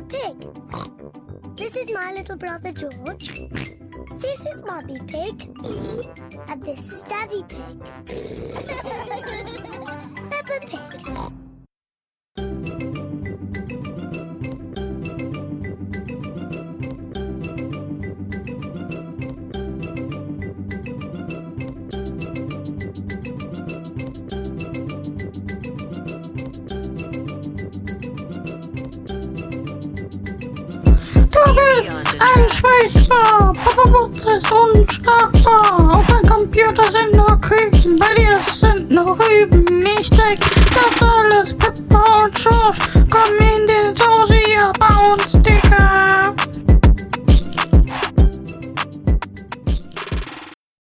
Pig. This is my little brother George. This is Mummy Pig. And this is Daddy Pig. Peppa Pig. Ein Schweizer, Papa Butz ist unschlagbar. Auf ein Computer sind nur Küken, bei dir sind nur Rüben. Ich zeig das alles Peppa und George.